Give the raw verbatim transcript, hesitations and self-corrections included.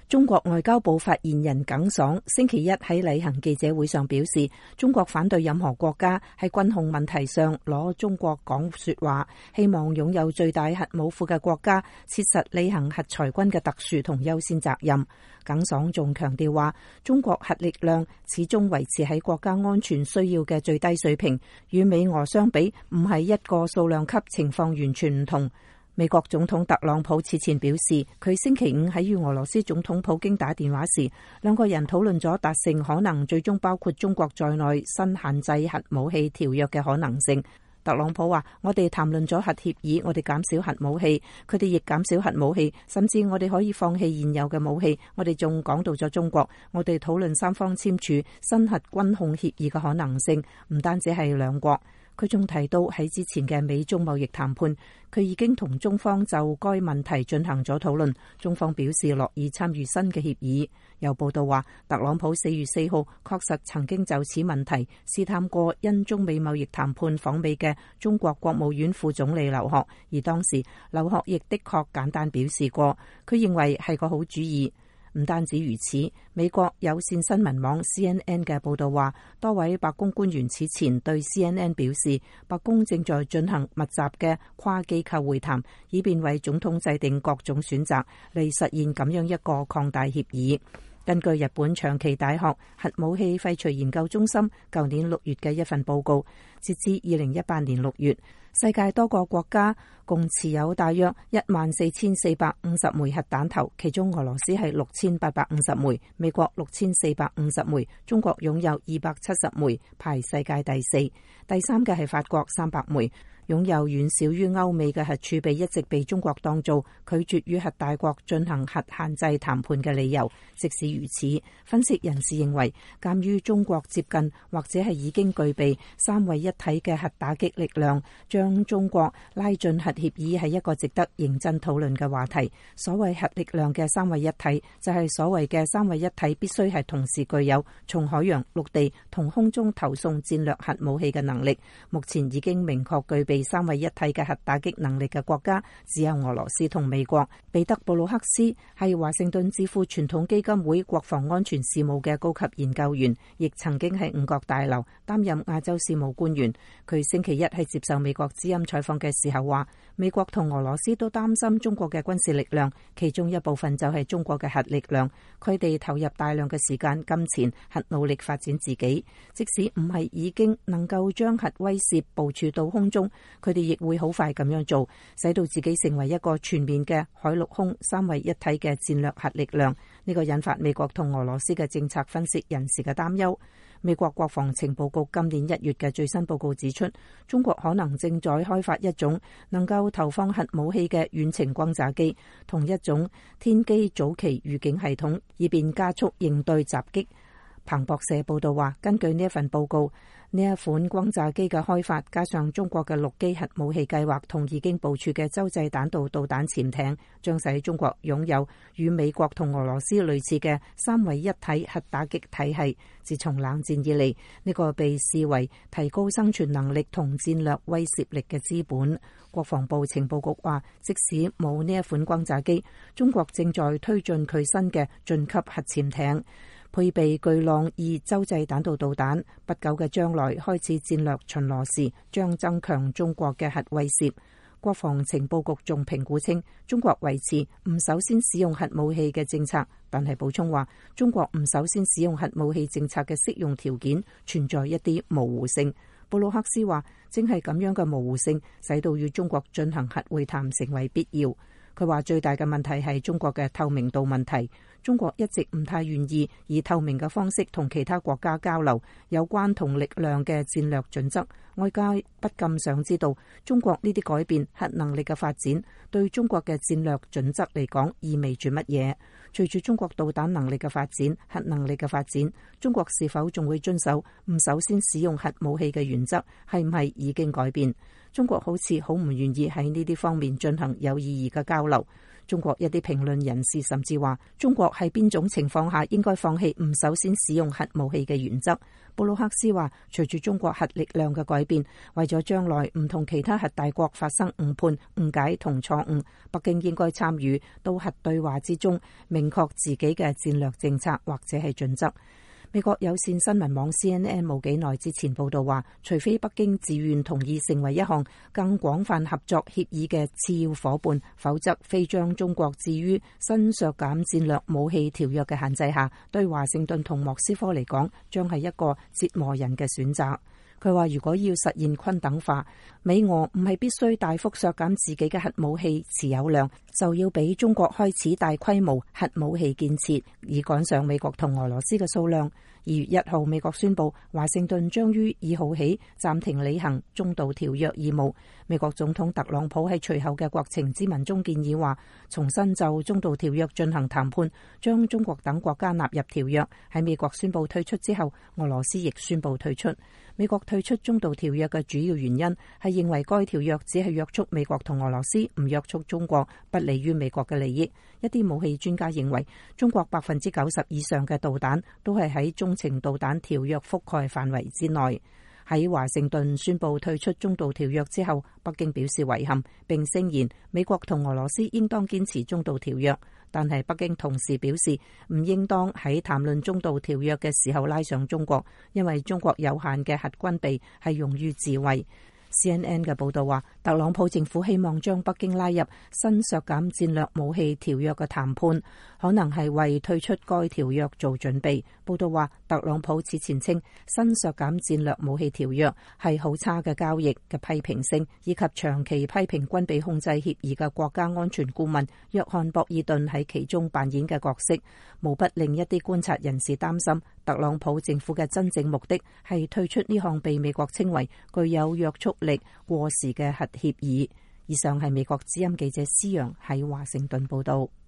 中國外交部發言人耿爽星期一喺例行記者會上表示，中國反對任何國家喺軍控問題上攞中國講說話，希望擁有最大核武庫嘅國家切實履行核裁軍嘅特殊同優先責任。耿爽仲強調話，中國核力量始終維持喺國家安全需要嘅最低水平，與美俄相比唔係一個數量級，情況完全唔同。美國總統特朗普此前表示，佢星期五喺與俄羅斯總統普京打電話時，兩個人討論咗達成可能最終包括中國在內新限制核武器條約嘅可能性。特朗普話：我哋談論咗核協議，我哋減少核武器，佢哋亦減少核武器，甚至我哋可以放棄現有嘅武器。我哋仲講到咗中國，我哋討論三方簽署新核軍控協議嘅可能性，唔單止係兩國。佢仲提到喺之前嘅美中貿易談判，佢已經同中方就該問題進行咗討論，中方表示樂意參與新嘅協議。有報道話，特朗普四月四號確實曾經就此問題試探過因中美貿易談判訪美嘅中國國務院副總理劉鶴，而當時劉鶴亦的確簡單表示過，佢認為係個好主意。唔單止如此，美國有線新聞網 C N N 嘅報道話，多位白宮官員此前對 C N N 表示，白宮正在進行密集嘅跨機構會談，以便為總統制定各種選擇，嚟實現咁樣一個擴大協議。根據日本長崎大學核武器廢除研究中心舊年六月嘅一份報告，截至二零一八年六月，世界多個國家共持有大約一萬四千四百五十枚核彈頭，其中俄羅斯係六千八百五十枚，美國六千四百五十枚，中國擁有二百七十枚，排世界第四。第三嘅係法國三百枚。擁有遠少於歐美嘅核儲備一直被中國當做拒絕與核大國進行核限制談判嘅理由。即使如此，分析人士認為，鑑於中國接近或者係已經具備三位一體嘅核打擊力量，將中國拉進核協議係一個值得認真討論嘅話題。所謂核力量嘅三位一體，就係所謂嘅三位一體必須係同時具有從海洋、陸地同空中投送戰略核武器嘅能力。目前已經明確具備三位一體嘅核打擊能力嘅國家只有俄羅斯同美國。彼得布魯克斯係華盛頓智庫傳統基金會國防安全事務嘅高級研究員，亦曾經喺五角大樓擔任亞洲事務官員。佢星期一喺接受美國之音採訪嘅時候話，美國同俄羅斯都擔心中國嘅軍事力量，其中一部分就係中國嘅核力量。佢哋投入大量嘅時間、金錢、核努力發展自己，即使唔係已經能夠將核威懾部署到空中，佢哋亦會好快咁樣做，使到自己成為一個全面嘅海陸空三位一體嘅戰略核力量。呢個引發美國同俄羅斯嘅政策分析人士嘅擔憂。美國國防情報局今年一月嘅最新報告指出，中國可能正在開發一種能夠投放核武器嘅遠程轟炸機，同一種天基早期預警系統，以便加速應對襲擊。彭博社報道話，根據呢一份報告，呢一款轟炸機嘅開發，加上中國嘅陸基核武器計劃同已經部署嘅洲際彈道導彈潛艇，將使中國擁有與美國同俄羅斯類似嘅三位一體核打擊體系。自從冷戰以嚟，呢個被視為提高生存能力同戰略威懾力嘅資本。國防部情報局話，即使冇呢一款轟炸機，中國正在推進佢新嘅晉級核潛艇，配備巨浪二洲際彈道導彈，不久嘅將來開始戰略巡邏時，將增強中國嘅核威懾。國防情報局仲評估稱，中國維持唔首先使用核武器嘅政策，但係補充話，中國唔首先使用核武器政策嘅適用條件存在一啲模糊性。布魯克斯話，正係咁樣嘅模糊性，使到與中國進行核會談成為必要。佢話最大嘅問題係中國嘅透明度問題。中國一直唔太願意以透明嘅方式同其他國家交流有關同力量嘅戰略準則。外界不禁想知道，中國呢啲改變核能力嘅發展對中國嘅戰略準則嚟講意味住乜嘢？隨住中國導彈能力嘅發展、核能力嘅發展，中國是否仲會遵守唔首先使用核武器嘅原則？係唔係已經改變？中國好似好唔願意喺呢啲方面進行有意義嘅交流。 中國一啲評論人士甚至話，中國喺邊種情況下應該放棄唔首先使用核武器嘅原則。布魯克斯話，隨住中國核力量嘅改變，為咗將來唔同其他核大國發生誤判、誤解同錯誤，北京應該參與到核對話之中，明確自己嘅戰略政策或者係準則。美國有線新聞網 C N N 冇幾耐之前報道話，除非北京自願同意成為一項更廣泛合作協議嘅次要夥伴，否則非將中國置於新削減戰略武器條約嘅限制下，對華盛頓同莫斯科嚟講，將係一個折磨人嘅選擇。佢話，如果要實現均等化，美俄唔係必須大幅削減自己嘅核武器持有量，就要俾中國開始大規模核武器建設，以趕上美國同俄羅斯嘅數量。二月一號，美國宣布華盛頓將於二號起暫停履行中導條約義務。美國總統特朗普喺隨後嘅國情咨文中建議話，重新就中導條約進行談判，將中國等國家納入條約。喺美國宣布退出之後，俄羅斯亦宣布退出。美國退出中導條約嘅主要原因係認為該條約只係約束美國同俄羅斯，唔約束中國，不利於美國嘅利益。一啲武器專家認為，中國百分之九十以上嘅導彈都係喺中程導彈條約覆蓋範圍之內。喺華盛頓宣布退出中導條約之後，北京表示遺憾，並聲言美國同俄羅斯應當堅持中導條約。但係北京同時表示，唔應當喺談論中導條約嘅時候拉上中國，因為中國有限嘅核軍備係用於自衛。C N N 嘅報道話，特朗普政府希望將北京拉入新削減戰略武器條約嘅談判，可能係為退出該條約做準備。報道話，特朗普此前稱新削減戰略武器條約係好差嘅交易嘅批評性，以及長期批評軍備控制協議嘅國家安全顧問約翰博爾頓喺其中扮演嘅角色，無不令一啲觀察人士擔心，特朗普政府嘅真正目的係退出呢項被美國稱為具有約束力過時嘅核協議。以上係美國之音記者施洋喺華盛頓報道。